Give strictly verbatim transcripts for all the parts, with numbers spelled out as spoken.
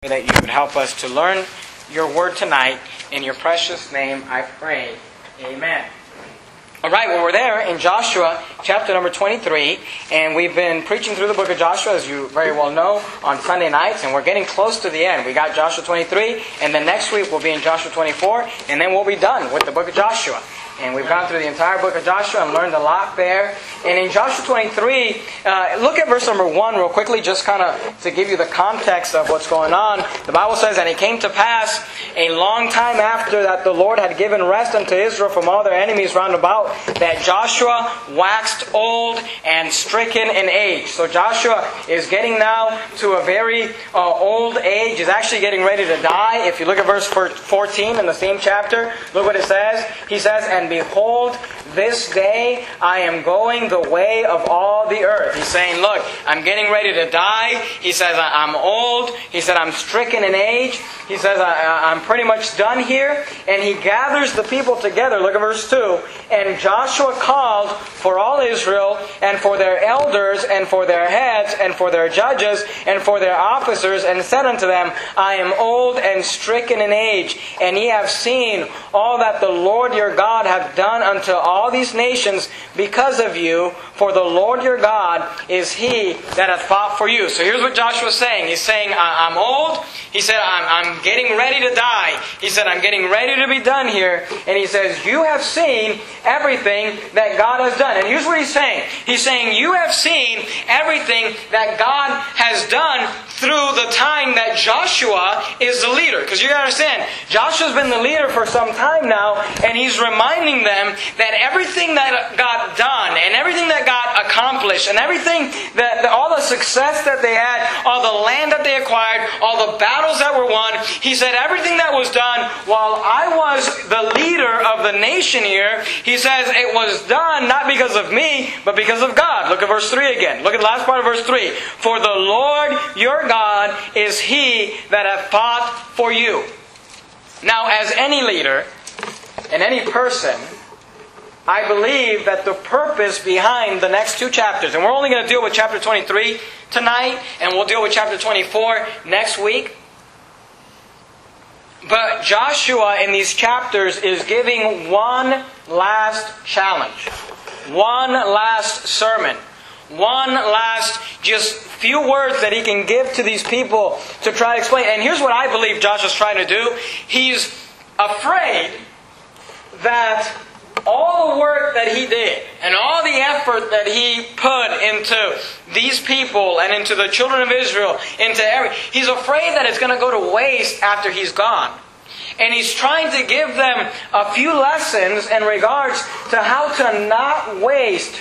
That you would help us to learn your word tonight. In your precious name I pray. Amen. All right, well, we're there in Joshua chapter number twenty-three, and we've been preaching through the book of Joshua, as you very well know, on Sunday nights, and we're getting close to the end. We got Joshua twenty-three, and then next week we'll be in Joshua twenty-four, and then we'll be done with the book of Joshua. And we've gone through the entire book of Joshua and learned a lot there. And in Joshua twenty-three, uh, look at verse number one real quickly, just kind of to give you the context of what's going on. The Bible says, "And it came to pass a long time after that the Lord had given rest unto Israel from all their enemies round about, that Joshua waxed old and stricken in age." So Joshua is getting now to a very uh, old age. He's actually getting ready to die. If you look at verse fourteen in the same chapter, look what it says. He says, "And behold, this day I am going the way of all the earth." He's saying, look, I'm getting ready to die. He says, I'm old. He said, I'm stricken in age. He says, I, I'm pretty much done here. And he gathers the people together. Look at verse two. "And Joshua called for all Israel, and for their elders, and for their heads, and for their judges, and for their officers, and said unto them, I am old and stricken in age, and ye have seen all that the Lord your God hath done unto all these nations because of you, for the Lord your God is He that hath fought for you." So here's what Joshua's saying. He's saying, I'm old. He said, I'm, I'm getting ready to die. He said, I'm getting ready to be done here. And he says, you have seen everything that God has done. And here's what he's saying. He's saying, you have seen everything that God has done through the time that Joshua is the leader. Because you got to understand, Joshua's been the leader for some time now, and he's reminding them that everything that got done, and everything that got accomplished, and everything that, all the success that they had, all the land that they acquired, all the battles that were won, he said everything that was done while I was the leader of the nation here, he says it was done not because of me, but because of God. Look at verse three again. Look at the last part of verse three. "For the Lord your God is He that hath fought for you." Now, as any leader and any person, I believe that the purpose behind the next two chapters, and we're only going to deal with chapter twenty-three tonight, and we'll deal with chapter twenty-four next week. But Joshua in these chapters is giving one last challenge, one last sermon, one last just few words that he can give to these people to try to explain. And here's what I believe Joshua's trying to do. He's afraid that all the work that he did and all the effort that he put into these people and into the children of Israel, into every, he's afraid that it's going to go to waste after he's gone. And he's trying to give them a few lessons in regards to how to not waste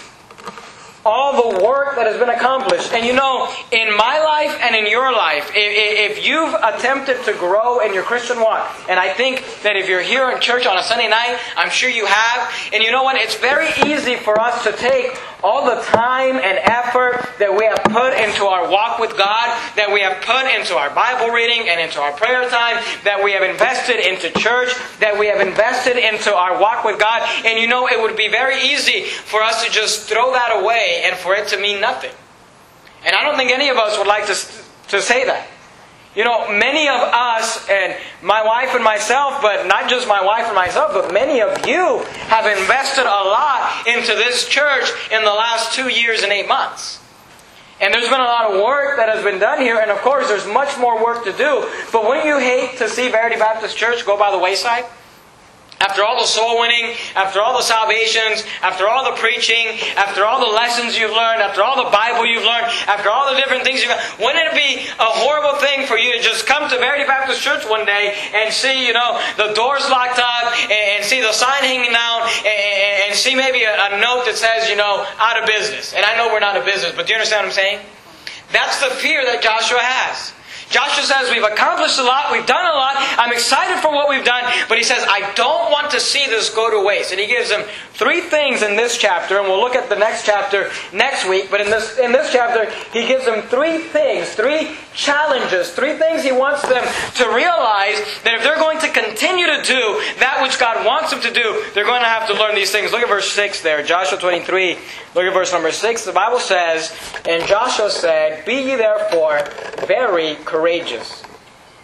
all the work that has been accomplished. And you know, in my life and in your life, if, if you've attempted to grow in your Christian walk, and I think that if you're here in church on a Sunday night, I'm sure you have, and you know what, it's very easy for us to take all the time and effort that we have put into our walk with God, that we have put into our Bible reading and into our prayer time, that we have invested into church, that we have invested into our walk with God, and you know, it would be very easy for us to just throw that away and for it to mean nothing. And I don't think any of us would like to, to say that. You know, many of us, and my wife and myself, but not just my wife and myself, but many of you have invested a lot into this church in the last two years and eight months. And there's been a lot of work that has been done here, and of course there's much more work to do. But wouldn't you hate to see Verity Baptist Church go by the wayside? After all the soul winning, after all the salvations, after all the preaching, after all the lessons you've learned, after all the Bible you've learned, after all the different things you've learned, wouldn't it be a horrible thing for you to just come to Verity Baptist Church one day and see, you know, the doors locked up, and see the sign hanging down, and see maybe a note that says, you know, out of business. And I know we're not in business, but do you understand what I'm saying? That's the fear that Joshua has. Joshua says, we've accomplished a lot, we've done a lot, I'm excited for what we've done, but he says, I don't want to see this go to waste. And he gives them three things in this chapter, and we'll look at the next chapter next week, but in this in this chapter, he gives them three things, three challenges, three things he wants them to realize that if they're going to continue to do that which God wants them to do, they're going to have to learn these things. Look at verse six there, Joshua twenty-three, look at verse number six. The Bible says, "And Joshua said, Be ye therefore very courageous,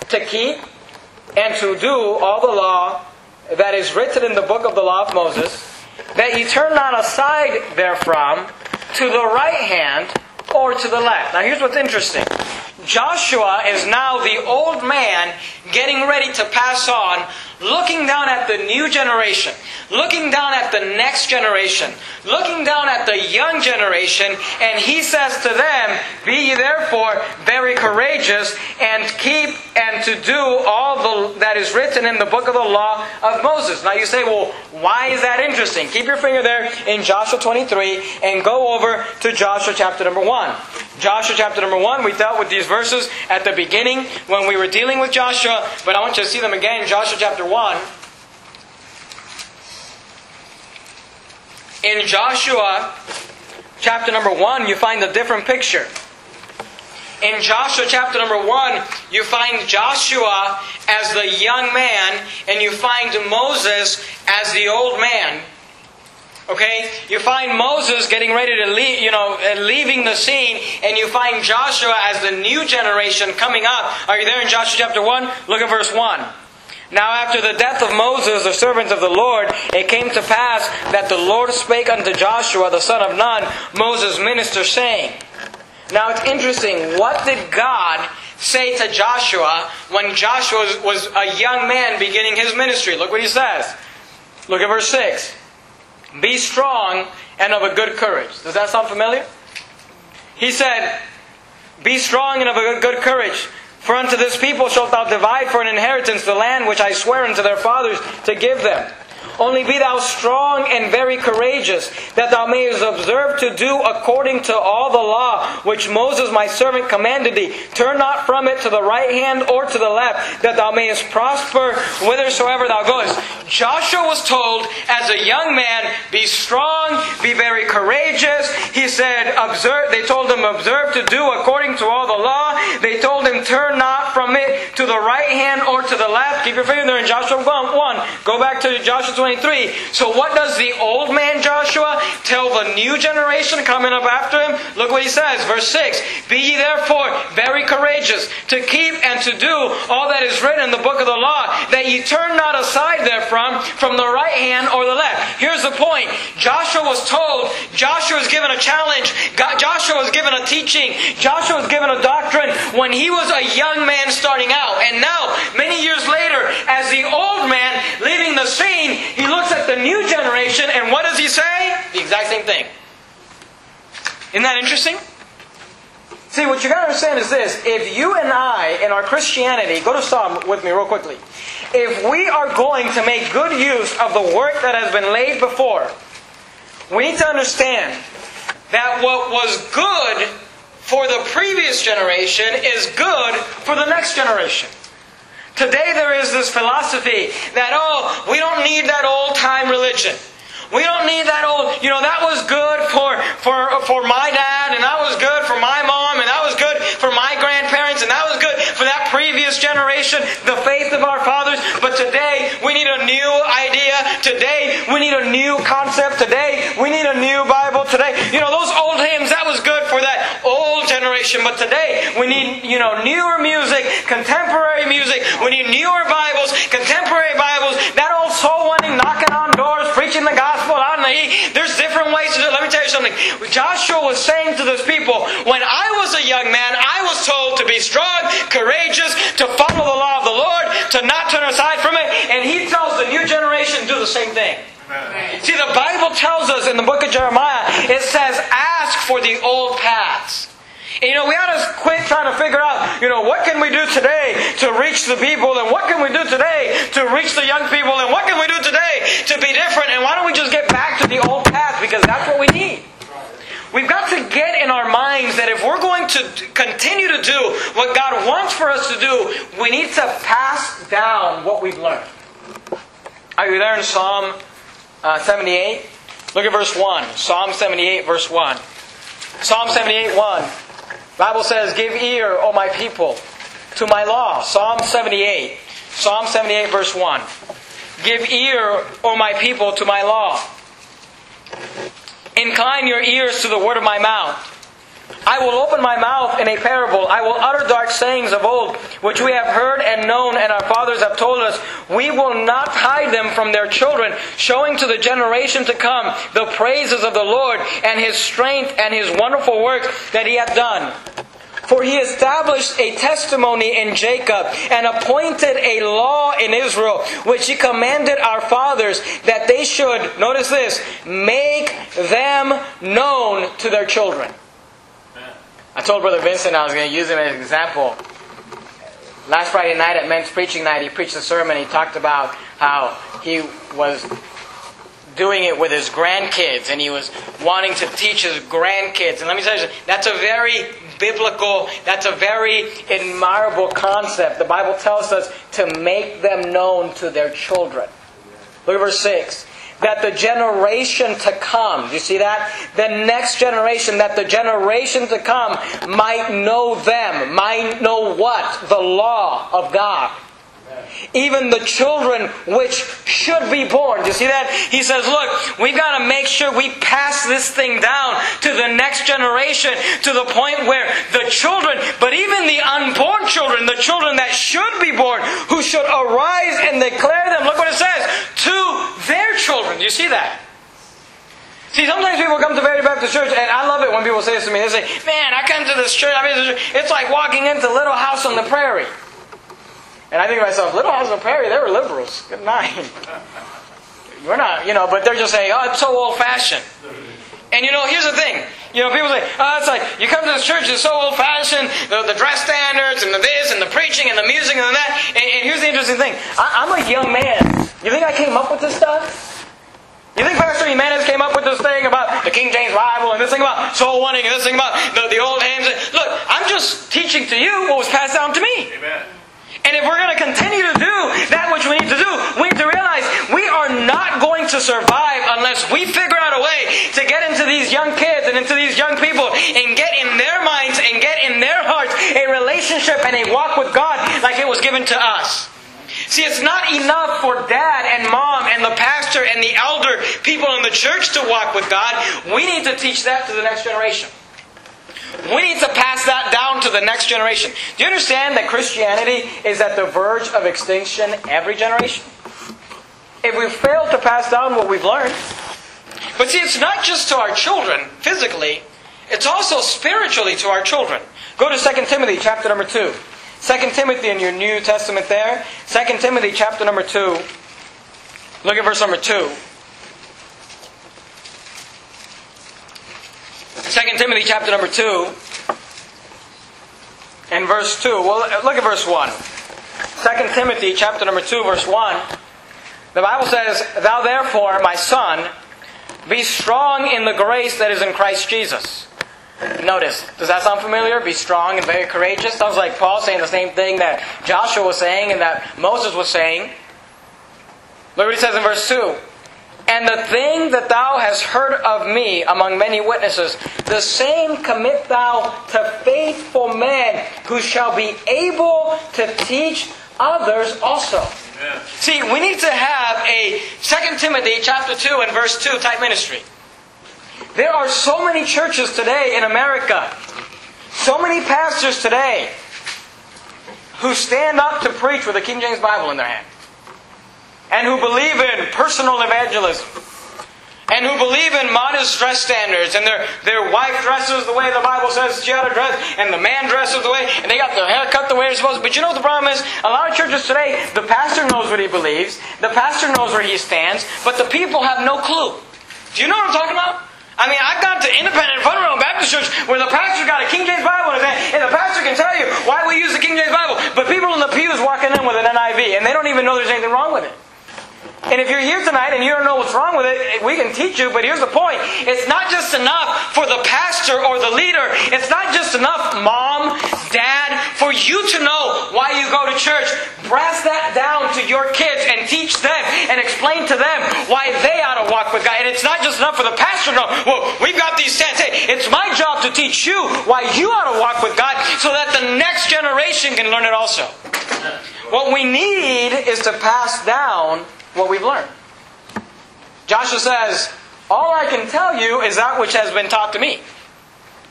to keep and to do all the law that is written in the book of the law of Moses, that ye turn not aside therefrom to the right hand or to the left. Now here's what's interesting. Joshua is now the old man getting ready to pass on, looking down at the new generation, looking down at the next generation, looking down at the young generation, and he says to them, be ye therefore very courageous, and keep and to do all the, that is written in the book of the law of Moses. Now you say, well, why is that interesting? Keep your finger there in Joshua twenty-three and go over to Joshua chapter number one. Joshua chapter number one, we dealt with these verses at the beginning when we were dealing with Joshua, but I want you to see them again. Joshua chapter one. In Joshua chapter number one, you find a different picture. In Joshua chapter number one, you find Joshua as the young man, and you find Moses as the old man. Okay, you find Moses getting ready to leave, you know, leaving the scene, and you find Joshua as the new generation coming up. Are you there in Joshua chapter one? Look at verse one. Now after the death of Moses, the servant of the Lord, it came to pass that the Lord spake unto Joshua, the son of Nun, Moses' minister, saying. Now it's interesting. What did God say to Joshua when Joshua was a young man beginning his ministry? Look what he says. Look at verse six. Be strong and of a good courage. Does that sound familiar? He said, be strong and of a good courage. For unto this people shalt thou divide for an inheritance the land which I swear unto their fathers to give them. Only be thou strong and very courageous, that thou mayest observe to do according to all the law which Moses my servant commanded thee. Turn not from it to the right hand or to the left, that thou mayest prosper whithersoever thou goest. Joshua was told as a young man, be strong, be very courageous. He said, observe. They told him, observe to do according to all the law. They told him, turn not from it to the right hand or to the left. Keep your finger there in Joshua one. Go back to Joshua twenty-three. So what does the old man Joshua tell the new generation coming up after him? Look what he says, verse six. Be ye therefore very courageous, to keep and to do all that is written in the book of the law, that ye turn not aside therefrom from the right hand or the left. Here's the point. Joshua was told, Joshua was given a challenge, God, Joshua was given a teaching, Joshua was given a doctrine when he was a young man starting out. And now, many years later, as the old man leaving the scene, he looks at the new generation, and what does he say? The exact same thing. Isn't that interesting? See, what you got to understand is this. If you and I, in our Christianity, go to Psalm with me real quickly. If we are going to make good use of the work that has been laid before, we need to understand that what was good for the previous generation is good for the next generation. Today there is this philosophy that, oh, we don't need that old-time religion. We don't need that old, you know, that was good for, for, for my dad, and that was good for my mom, and that was good for my grandparents, and that was good for that previous generation, the faith of our fathers. But today we need a new idea. Today we need a new concept. Today we need a new Bible. Today, you know, those old hymns, that was good for that old generation. But today we need, you know, newer music, contemporary music. We need newer Bibles, contemporary Bibles. That old soul winning, knocking on doors, preaching the gospel. There's different ways to do it. Let me tell you something. Joshua was saying to those people, when I was a young man, I was told to be strong, courageous, to follow the law of the Lord, to not turn aside from it. And he tells the new generation to do the same thing. Amen. See, the Bible tells us in the book of Jeremiah, it says, ask for the old paths. And, you know, we ought to quit trying to figure out, you know, what can we do today to reach the people, and what can we do today to reach the young people, and what can we do today to be different, and why don't we just get back to the old path, because that's what we need. We've got to get in our minds that if we're going to continue to do what God wants for us to do, we need to pass down what we've learned. Are you there in Psalm uh, seventy-eight? Look at verse one. Psalm seventy-eight, verse one. Psalm seventy-eight, one. Bible says, give ear, O my people, to my law. Psalm seventy-eight. Psalm seventy-eight, verse one. Give ear, O my people, to my law. Incline your ears to the word of my mouth. I will open my mouth in a parable. I will utter dark sayings of old, which we have heard and known, and our fathers have told us. We will not hide them from their children, showing to the generation to come the praises of the Lord, and His strength and His wonderful work that He hath done. For He established a testimony in Jacob, and appointed a law in Israel, which He commanded our fathers, that they should, notice this, make them known to their children. I told Brother Vincent I was going to use him as an example. Last Friday night at men's preaching night, he preached a sermon. He talked about how he was doing it with his grandkids, and he was wanting to teach his grandkids. And let me tell you something, that's a very biblical, that's a very admirable concept. The Bible tells us to make them known to their children. Look at verse six. That the generation to come, do you see that? The next generation, that the generation to come might know them. Might know what? The law of God. Even the children which should be born. Do you see that? He says, look, we've got to make sure we pass this thing down to the next generation, to the point where the children, but even the unborn children, the children that should be born, who should arise and declare them, look what it says, to their children. Do you see that? See, sometimes people come to Very Baptist Church, and I love it when people say this to me. They say, man, I come to this church, I mean, it's like walking into Little House on the Prairie. And I think to myself, Little House on the Prairie, they were liberals. Good night. We're not, you know, but they're just saying, oh, it's so old-fashioned. And you know, here's the thing. You know, people say, oh, it's like, you come to this church, it's so old-fashioned, the, the dress standards, and the this, and the preaching, and the music, and that. And, and here's the interesting thing. I, I'm a young man. You think I came up with this stuff? You think Pastor Jimenez came up with this thing about the King James Bible, and this thing about soul winning, and this thing about the, the old hymns? Look, I'm just teaching to you what was passed down to me. Amen. And if we're going to continue to do that which we need to do, we need to realize we are not going to survive unless we figure out a way to get into these young kids and into these young people and get in their minds and get in their hearts a relationship and a walk with God like it was given to us. See, it's not enough for dad and mom and the pastor and the elder people in the church to walk with God. We need to teach that to the next generation. We need to pass that down to the next generation. Do you understand that Christianity is at the verge of extinction every generation? If we fail to pass down what we've learned. But see, it's not just to our children physically, it's also spiritually to our children. Go to Second Timothy chapter number two. Second Timothy in your New Testament there. Second Timothy chapter number two. Look at verse number two. Second Timothy chapter number two and verse two. Well, look at verse one. Second Timothy chapter number two, verse one. The Bible says, Thou therefore, my son, be strong in the grace that is in Christ Jesus. Notice, does that sound familiar? Be strong and very courageous. Sounds like Paul saying the same thing that Joshua was saying and that Moses was saying. Look what he says in verse two. And the thing that thou hast heard of me among many witnesses, the same commit thou to faithful men who shall be able to teach others also. Amen. See, we need to have a Second Timothy chapter two and verse two type ministry. There are so many churches today in America, so many pastors today, who stand up to preach with a King James Bible in their hand. And who believe in personal evangelism. And who believe in modest dress standards. And their, their wife dresses the way the Bible says she ought to dress. And the man dresses the way. And they got their hair cut the way they're supposed to. But you know what the problem is? A lot of churches today, the pastor knows what he believes. The pastor knows where he stands. But the people have no clue. Do you know what I'm talking about? I mean, I've gone to Independent Fundamental Baptist Church where the pastor's got a King James Bible in his hand, and the pastor can tell you why we use the King James Bible. But people in the pews walking in with an N I V, and they don't even know there's anything wrong with it. And if you're here tonight and you don't know what's wrong with it, we can teach you, but here's the point. It's not just enough for the pastor or the leader. It's not just enough, mom, dad, for you to know why you go to church. Brass that down to your kids and teach them and explain to them why they ought to walk with God. And it's not just enough for the pastor to know, well, we've got these stands. Hey, it's my job to teach you why you ought to walk with God so that the next generation can learn it also. What we need is to pass down what we've learned. Joshua says, all I can tell you is that which has been taught to me.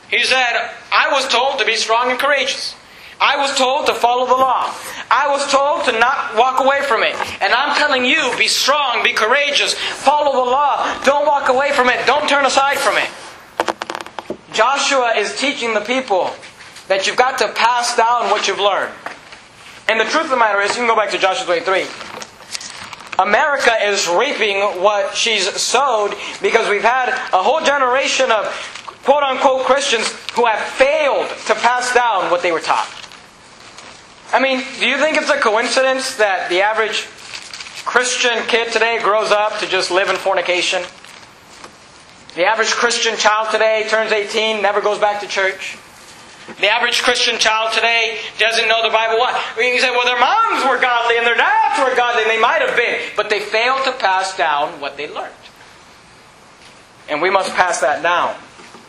He said, I was told to be strong and courageous. I was told to follow the law. I was told to not walk away from it. And I'm telling you, be strong, be courageous, follow the law. Don't walk away from it. Don't turn aside from it. Joshua is teaching the people that you've got to pass down what you've learned. And the truth of the matter is, you can go back to Joshua twenty-three. America is reaping what she's sowed because we've had a whole generation of quote-unquote Christians who have failed to pass down what they were taught. I mean, do you think it's a coincidence that the average Christian kid today grows up to just live in fornication? The average Christian child today turns eighteen, never goes back to church. The average Christian child today doesn't know the Bible. Why? You say, well, their moms were godly and their dads were godly, and they might have been, but they failed to pass down what they learned. And we must pass that down.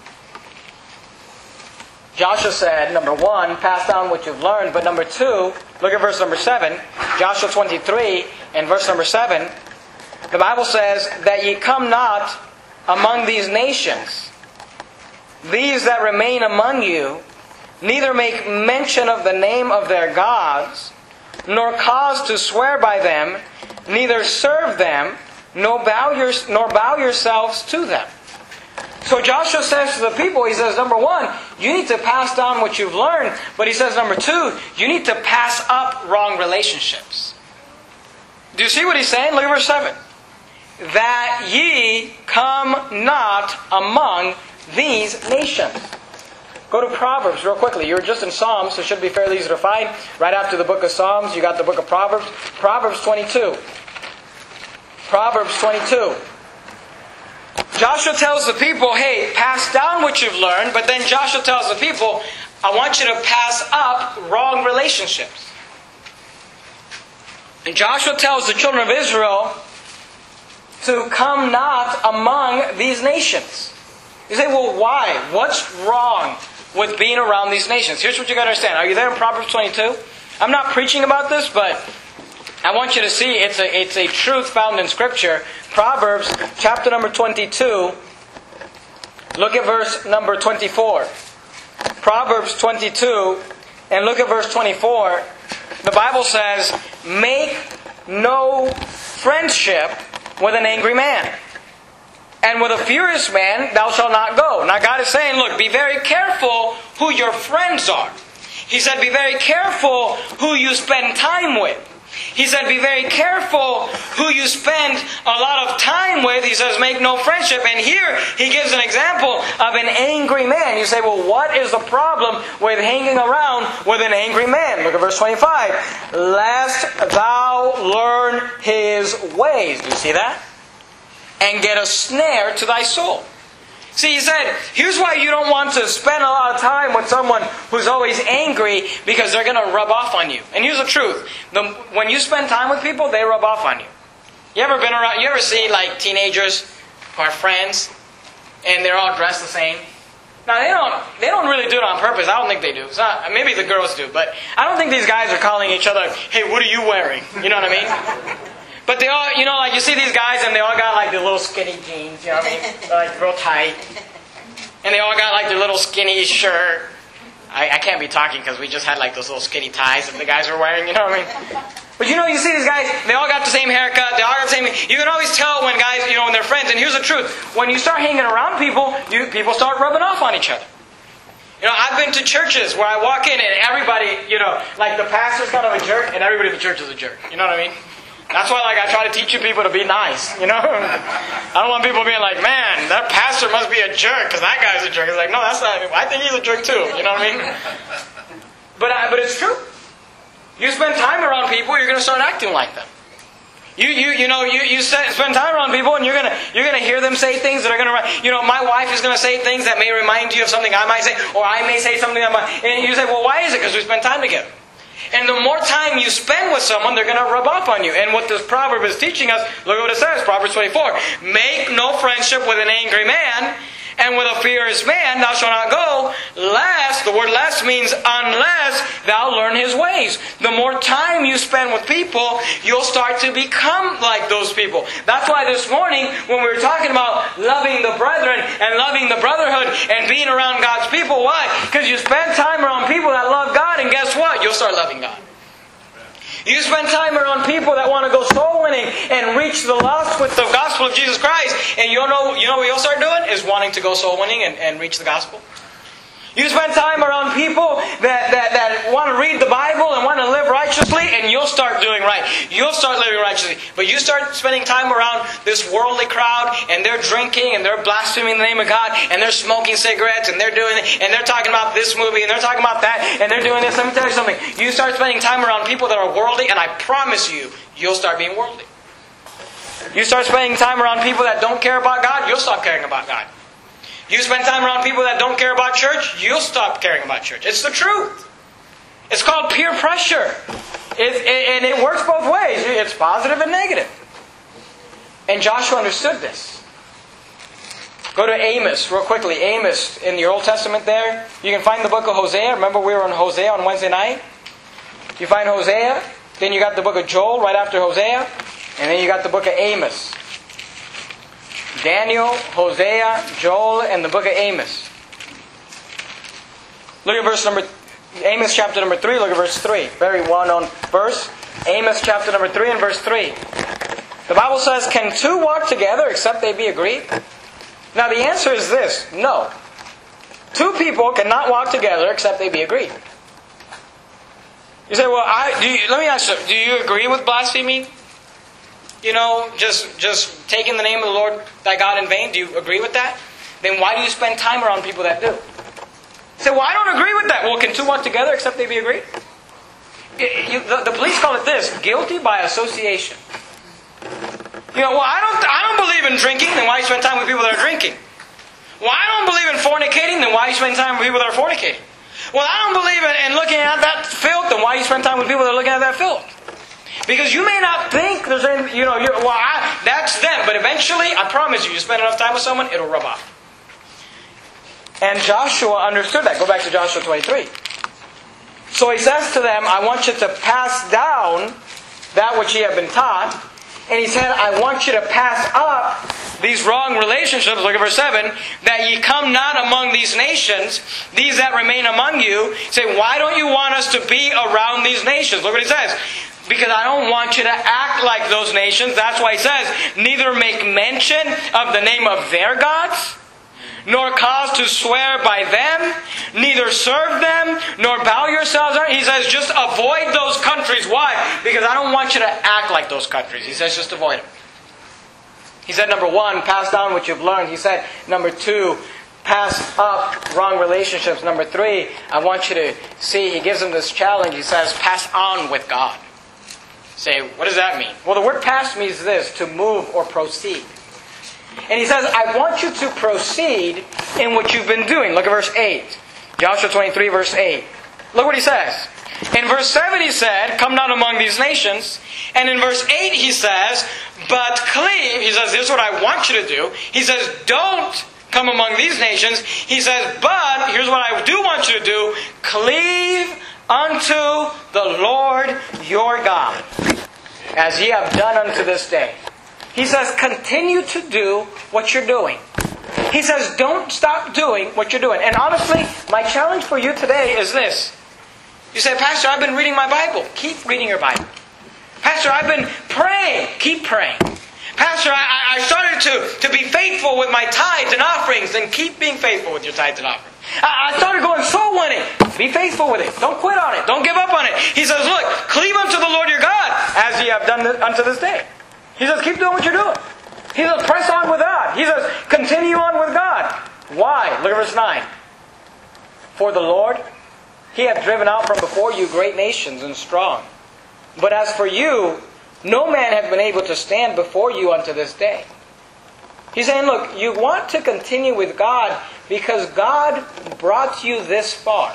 Joshua said, number one, pass down what you've learned. But number two, look at verse number seven. Joshua twenty-three and verse number seven. The Bible says, that ye come not among these nations, these that remain among you, neither make mention of the name of their gods, nor cause to swear by them, neither serve them, nor bow, your, nor bow yourselves to them. So Joshua says to the people, he says, number one, you need to pass down what you've learned. But he says, number two, you need to pass up wrong relationships. Do you see what he's saying? Look at verse seven. That ye come not among these nations. Go to Proverbs real quickly. You were just in Psalms, so it should be fairly easy to find. Right after the book of Psalms, you got the book of Proverbs. Proverbs twenty-two. Proverbs twenty-two. Joshua tells the people, hey, pass down what you've learned. But then Joshua tells the people, I want you to pass up wrong relationships. And Joshua tells the children of Israel to come not among these nations. You say, well, why? What's wrong with being around these nations? Here's what you got to understand. Are you there in Proverbs twenty-two? I'm not preaching about this, but I want you to see it's a, it's a truth found in Scripture. Proverbs chapter number twenty-two. Look at verse number twenty-four. Proverbs twenty-two and look at verse twenty-four. The Bible says, make no friendship with an angry man. And with a furious man, thou shalt not go. Now God is saying, look, be very careful who your friends are. He said, be very careful who you spend time with. He said, be very careful who you spend a lot of time with. He says, make no friendship. And here, he gives an example of an angry man. You say, well, what is the problem with hanging around with an angry man? Look at verse twenty-five. Lest thou learn his ways. Do you see that? And get a snare to thy soul. See, he said, here's why you don't want to spend a lot of time with someone who's always angry, because they're going to rub off on you. And here's the truth. The, when you spend time with people, they rub off on you. You ever been around, you ever see like teenagers who are friends and they're all dressed the same? Now, they don't they don't really do it on purpose. I don't think they do. It's not, maybe the girls do. But I don't think these guys are calling each other, hey, what are you wearing? You know what I mean? But they all, you know, like you see these guys and they all got like the little skinny jeans, you know what I mean? They're like real tight. And they all got like their little skinny shirt. I, I can't be talking because we just had like those little skinny ties that the guys were wearing, you know what I mean? But you know, you see these guys, they all got the same haircut, they all got the same, you can always tell when guys, you know, when they're friends. And here's the truth. When you start hanging around people, you people start rubbing off on each other. You know, I've been to churches where I walk in and everybody, you know, like the pastor's kind of a jerk and everybody in the church is a jerk. You know what I mean? That's why, like, I try to teach you people to be nice, you know? I don't want people being like, man, that pastor must be a jerk because that guy's a jerk. It's like, no, that's not, I think he's a jerk too, you know what I mean? But, uh, but it's true. You spend time around people, you're going to start acting like them. You, you, you know, you, you spend time around people and you're going to, you're going to hear them say things that are going to, you know, my wife is going to say things that may remind you of something I might say, or I may say something that might, and you say, well, why is it? Because we spend time together. And the more time you spend with someone, they're going to rub off on you. And what this proverb is teaching us, look at what it says, Proverbs twenty-four. Make no friendship with an angry man, And with a fierce man thou shalt not go, lest, the word lest means unless thou learn his ways. The more time you spend with people, you'll start to become like those people. That's why this morning, when we were talking about loving the brethren and loving the brotherhood and being around God's people, why? Because you spend time around people that love God, and guess what? You'll start loving God. You spend time around people that want to go soul winning and reach the lost with the gospel of Jesus Christ, and you know, you know what you'll start doing? Is wanting to go soul winning and, and reach the gospel. You spend time around people that, that, that want to read the Bible and want to live righteously, and you'll start doing right. You'll start living righteously. But you start spending time around this worldly crowd, and they're drinking, and they're blaspheming the name of God, and they're smoking cigarettes, and they're doing, and they're talking about this movie, and they're talking about that, and they're doing this. Let me tell you something. You start spending time around people that are worldly, and I promise you, you'll start being worldly. You start spending time around people that don't care about God, you'll stop caring about God. You spend time around people that don't care about church, you'll stop caring about church. It's the truth. It's called peer pressure. It, it, and it works both ways. It's positive and negative. And Joshua understood this. Go to Amos real quickly. Amos in your Old Testament there. You can find the book of Hosea. Remember we were on Hosea on Wednesday night? You find Hosea. Then you got the book of Joel right after Hosea. And then you got the book of Amos. Daniel, Hosea, Joel, and the book of Amos. Look at verse number, Amos chapter number three, look at verse three. Very well-known verse. Amos chapter number three and verse three. The Bible says, can two walk together except they be agreed? Now the answer is this, no. Two people cannot walk together except they be agreed. You say, well, I, do you, let me ask you, do you agree with blasphemy? You know, just just taking the name of the Lord thy God in vain, do you agree with that? Then why do you spend time around people that do? You say, well, I don't agree with that. Well, can two walk together except they be agreed? It, you, the, the police call it this, guilty by association. You know, well, I don't, I don't believe in drinking, then why do you spend time with people that are drinking? Well, I don't believe in fornicating, then why do you spend time with people that are fornicating? Well, I don't believe in, in looking at that filth, then why do you spend time with people that are looking at that filth? Because you may not think there's any, you know, you're, well, I, that's them. But eventually, I promise you, you spend enough time with someone, it'll rub off. And Joshua understood that. Go back to Joshua twenty-three. So he says to them, I want you to pass down that which ye have been taught. And he said, I want you to pass up these wrong relationships. Look at verse seven. That ye come not among these nations, these that remain among you. Say, why don't you want us to be around these nations? Look what he says. Because I don't want you to act like those nations. That's why he says, neither make mention of the name of their gods, nor cause to swear by them, neither serve them, nor bow yourselves. He says, just avoid those countries. Why? Because I don't want you to act like those countries. He says, just avoid them. He said, number one, pass down what you've learned. He said, number two, pass up wrong relationships. Number three, I want you to see, he gives them this challenge. He says, pass on with God. Say, what does that mean? Well, the word pass means this, to move or proceed. And he says, I want you to proceed in what you've been doing. Look at verse eight. Joshua twenty-three, verse eight. Look what he says. In verse seven he said, come not among these nations. And in verse eight he says, but cleave. He says, this is what I want you to do. He says, don't come among these nations. He says, but here's what I do want you to do. Cleave unto the Lord your God, as ye have done unto this day. He says, continue to do what you're doing. He says, don't stop doing what you're doing. And honestly, my challenge for you today is this. You say, Pastor, I've been reading my Bible. Keep reading your Bible. Pastor, I've been praying. Keep praying. Pastor, I, I started to, to be faithful with my tithes and offerings. Then keep being faithful with your tithes and offerings. I, I started going soul winning. Be faithful with it. Don't quit on it. Don't give up on it. He says, look, cleave unto the Lord your God, as ye have done unto this day. He says, keep doing what you're doing. He says, press on with God. He says, continue on with God. Why? Look at verse nine. For the Lord, He hath driven out from before you great nations and strong. But as for you, no man hath been able to stand before you unto this day. He's saying, look, you want to continue with God because God brought you this far.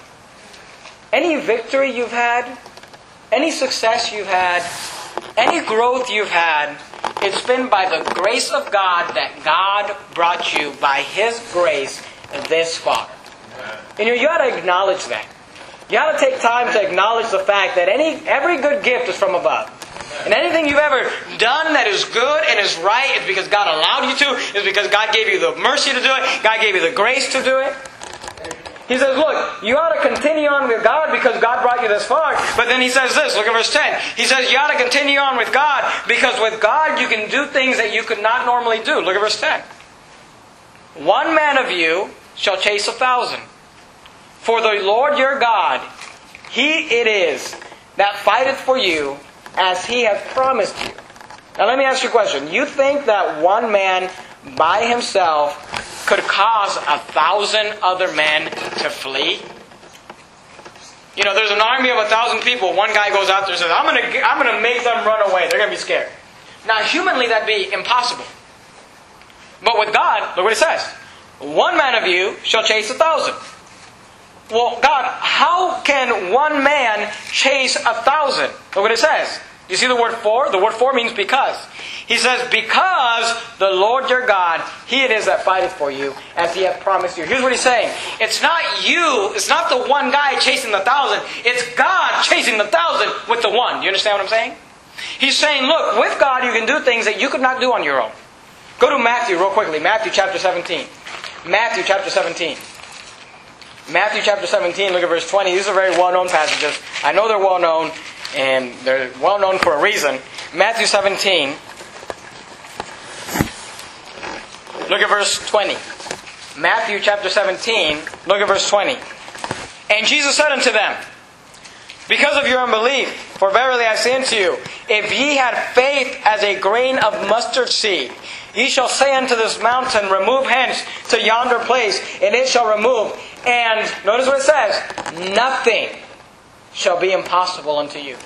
Any victory you've had, any success you've had, any growth you've had, It's been by the grace of God that God brought you by His grace this far. And you, you ought to acknowledge that. You ought to take time to acknowledge the fact that any every good gift is from above. And anything you've ever done that is good and is right is because God allowed you to. It's because God gave you the mercy to do it. God gave you the grace to do it. He says, look, you ought to continue on with God because God brought you this far. But then he says this, look at verse ten. He says, you ought to continue on with God because with God you can do things that you could not normally do. Look at verse ten. One man of you shall chase a thousand. For the Lord your God, He it is that fighteth for you as He hath promised you. Now let me ask you a question. You think that one man by himself could cause a thousand other men to flee? You know, there's an army of a thousand people. One guy goes out there and says, I'm going to I'm going to make them run away. They're going to be scared. Now, humanly, that'd be impossible. But with God, look what it says. One man of you shall chase a thousand. Well, God, how can one man chase a thousand? Look what it says. You see the word for? The word for means because. He says, because the Lord your God, He it is that fighteth for you, as He hath promised you. Here's what He's saying. It's not you, it's not the one guy chasing the thousand. It's God chasing the thousand with the one. Do you understand what I'm saying? He's saying, look, with God you can do things that you could not do on your own. Go to Matthew real quickly. Matthew chapter seventeen. Matthew chapter seventeen. Matthew chapter seventeen, look at verse twenty. These are very well-known passages. I know they're well-known, and they're well-known for a reason. Matthew seventeen, look at verse twenty. Matthew chapter seventeen, look at verse twenty. And Jesus said unto them, because of your unbelief, for verily I say unto you, if ye had faith as a grain of mustard seed, ye shall say unto this mountain, remove hence to yonder place, and it shall remove. And notice what it says, nothing shall be impossible unto you.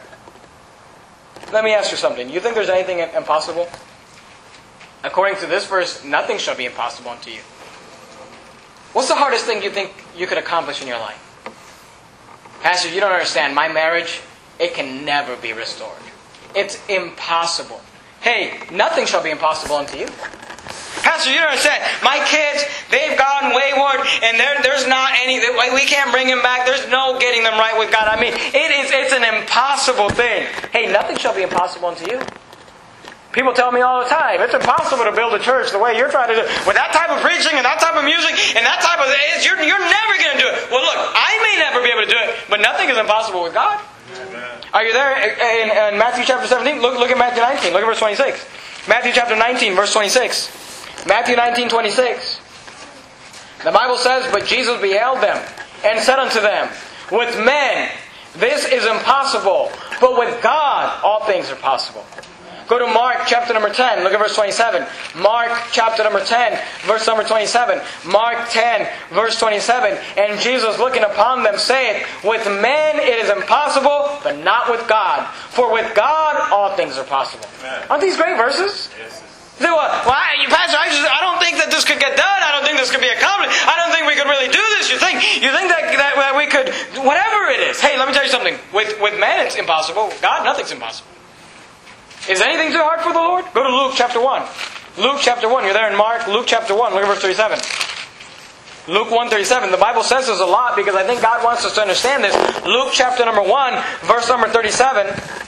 Let me ask you something. You think there's anything impossible? According to this verse, nothing shall be impossible unto you. What's the hardest thing you think you could accomplish in your life? Pastor, you don't understand. My marriage, it can never be restored. It's impossible. Hey, nothing shall be impossible unto you. Pastor, you don't understand. My kids, they've gone wayward, and there, there's not any, we can't bring them back. There's no getting them right with God. I mean, it is, it's an impossible thing. Hey, nothing shall be impossible unto you. People tell me all the time, it's impossible to build a church the way you're trying to do it. With that type of preaching and that type of music and that type of... You're, you're never going to do it. Well, look, I may never be able to do it, but nothing is impossible with God. Amen. Are you there in, in Matthew chapter seventeen? Look, look at Matthew nineteen. Look at verse twenty-six. Matthew chapter nineteen, verse twenty-six. Matthew nineteen, twenty-six. The Bible says, but Jesus beheld them and said unto them, with men this is impossible, but with God all things are possible. Go to Mark chapter number ten. Look at verse twenty-seven. Mark chapter number ten, verse number twenty-seven. Mark ten, verse twenty-seven. And Jesus looking upon them saith, with men it is impossible, but not with God. For with God all things are possible. Amen. Aren't these great verses? Yes. You say, well, well I, Pastor, I, just, I don't think that this could get done. I don't think this could be accomplished. I don't think we could really do this. You think you think that, that, that we could, whatever it is. Hey, let me tell you something. With, with men it's impossible. With God, nothing's impossible. Is anything too hard for the Lord? Go to Luke chapter one. Luke chapter one. You're there in Mark. Luke chapter one. Look at verse thirty-seven. Luke one thirty-seven. The Bible says this a lot because I think God wants us to understand this. Luke chapter number one, verse number thirty-seven.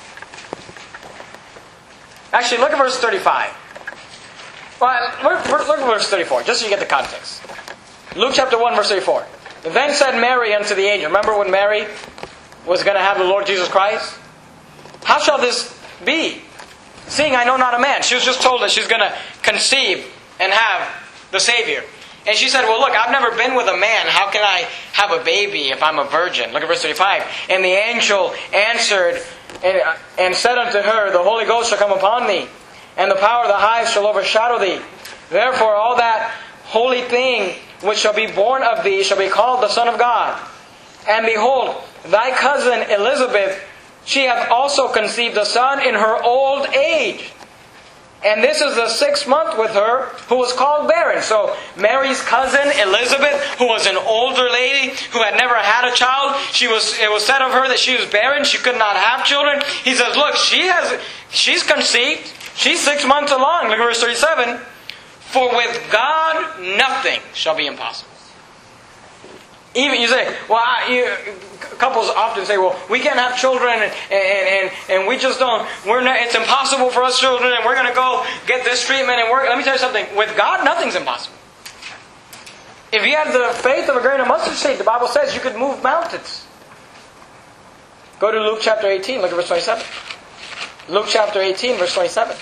Actually, look at verse thirty-five. Well, look, look at verse thirty-four, just so you get the context. Luke chapter one, verse thirty-four. Then said Mary unto the angel. Remember when Mary was going to have the Lord Jesus Christ? How shall this be? Seeing I know not a man. She was just told that she's going to conceive and have the Savior. And she said, well, look, I've never been with a man. How can I have a baby if I'm a virgin? Look at verse thirty-five. And the angel answered and, and said unto her, the Holy Ghost shall come upon thee, and the power of the highest shall overshadow thee. Therefore all that holy thing which shall be born of thee shall be called the Son of God. And behold, thy cousin Elizabeth, she hath also conceived a son in her old age. And this is the sixth month with her, who was called barren. So Mary's cousin Elizabeth, who was an older lady, who had never had a child, she was it was said of her that she was barren, she could not have children. He says, look, she has she's conceived. She's six months along. Look at verse thirty-seven. For with God nothing shall be impossible. Even you say, well, I, you, couples often say, well, we can't have children, and and, and, and we just don't. We're not, it's impossible for us children, and we're going to go get this treatment and work. Let me tell you something. With God, nothing's impossible. If you have the faith of a grain of mustard seed, the Bible says you could move mountains. Go to Luke chapter eighteen. Look at verse twenty-seven. Luke chapter eighteen, verse twenty-seven.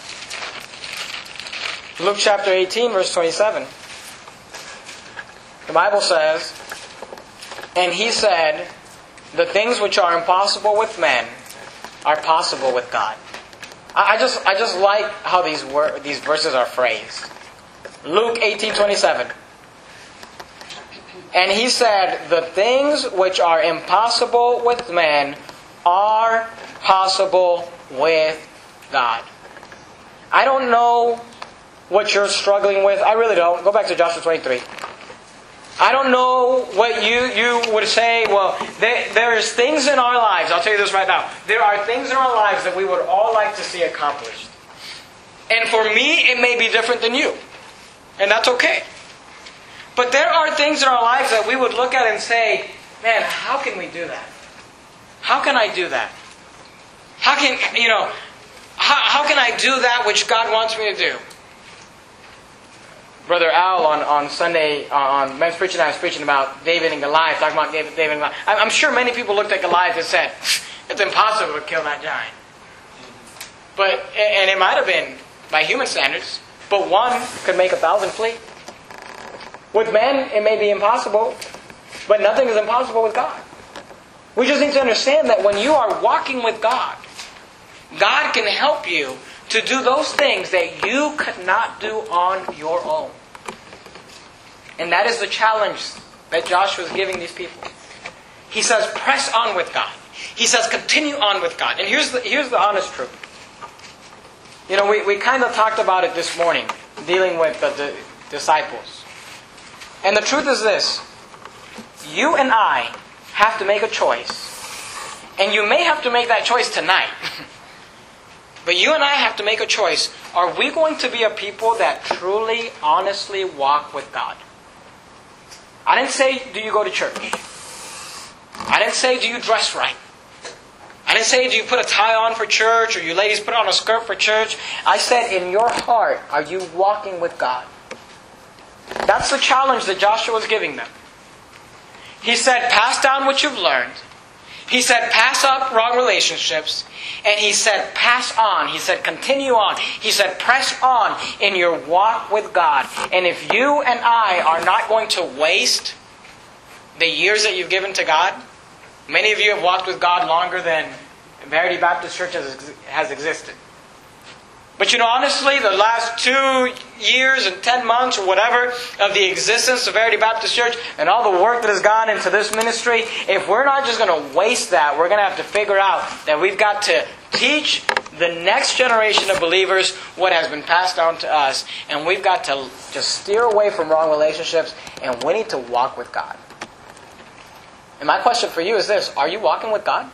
Luke chapter eighteen, verse twenty-seven. The Bible says, and he said, the things which are impossible with men are possible with God. I just, I just like how these wor- these verses are phrased. Luke eighteen twenty-seven. And he said, the things which are impossible with men are possible with God. I don't know what you're struggling with. I really don't. Go back to Joshua twenty-three. I don't know what you, you would say. Well, there, there is things in our lives. I'll tell you this right now. There are things in our lives that we would all like to see accomplished. And for me, it may be different than you. And that's okay. But there are things in our lives that we would look at and say, man, how can we do that? How can I do that? How can, you know, how, how can I do that which God wants me to do? Brother Al on, on Sunday, uh, on Men's Preaching, I was preaching about David and Goliath, talking about David, David and Goliath. I'm sure many people looked at Goliath and said, it's impossible to kill that giant. But, and it might have been by human standards, but one could make a thousand flee. With men, it may be impossible, but nothing is impossible with God. We just need to understand that when you are walking with God, God can help you to do those things that you could not do on your own. And that is the challenge that Joshua is giving these people. He says, press on with God. He says, continue on with God. And here's the, here's the honest truth. You know, we, we kind of talked about it this morning, dealing with the, the disciples. And the truth is this. You and I have to make a choice. And you may have to make that choice tonight. But you and I have to make a choice. Are we going to be a people that truly, honestly walk with God? I didn't say, do you go to church? I didn't say, do you dress right? I didn't say, do you put a tie on for church? Or you ladies put on a skirt for church? I said, in your heart, are you walking with God? That's the challenge that Joshua was giving them. He said, pass down what you've learned. He said, pass up wrong relationships. And he said, pass on. He said, continue on. He said, press on in your walk with God. And if you and I are not going to waste the years that you've given to God, many of you have walked with God longer than Verity Baptist Church has, has existed. But you know, honestly, the last two years and ten months or whatever of the existence of Verity Baptist Church and all the work that has gone into this ministry, if we're not just going to waste that, we're going to have to figure out that we've got to teach the next generation of believers what has been passed down to us. And we've got to just steer away from wrong relationships, and we need to walk with God. And my question for you is this. Are you walking with God?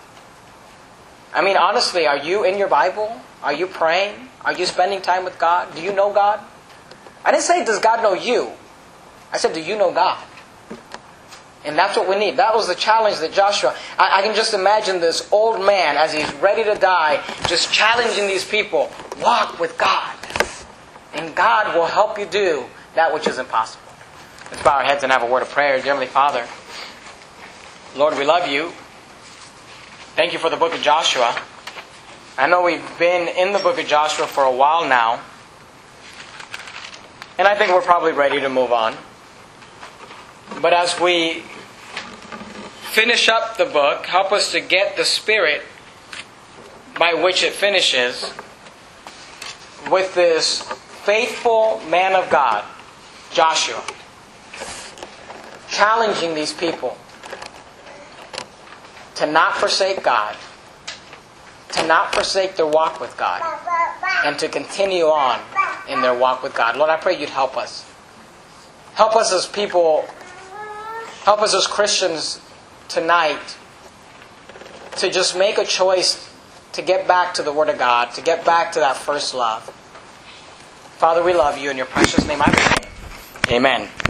I mean, honestly, are you in your Bible? Are you praying? Are you spending time with God? Do you know God? I didn't say, does God know you? I said, do you know God? And that's what we need. That was the challenge that Joshua... I, I can just imagine this old man, as he's ready to die, just challenging these people. Walk with God. And God will help you do that which is impossible. Let's bow our heads and have a word of prayer. Dear Heavenly Father, Lord, we love you. Thank you for the book of Joshua. I know we've been in the book of Joshua for a while now. And I think we're probably ready to move on. But as we finish up the book, help us to get the spirit by which it finishes with this faithful man of God, Joshua, challenging these people to not forsake God, to not forsake their walk with God, and to continue on in their walk with God. Lord, I pray you'd help us. Help us as people, help us as Christians tonight to just make a choice to get back to the Word of God, to get back to that first love. Father, we love you. In your precious name I pray. Amen.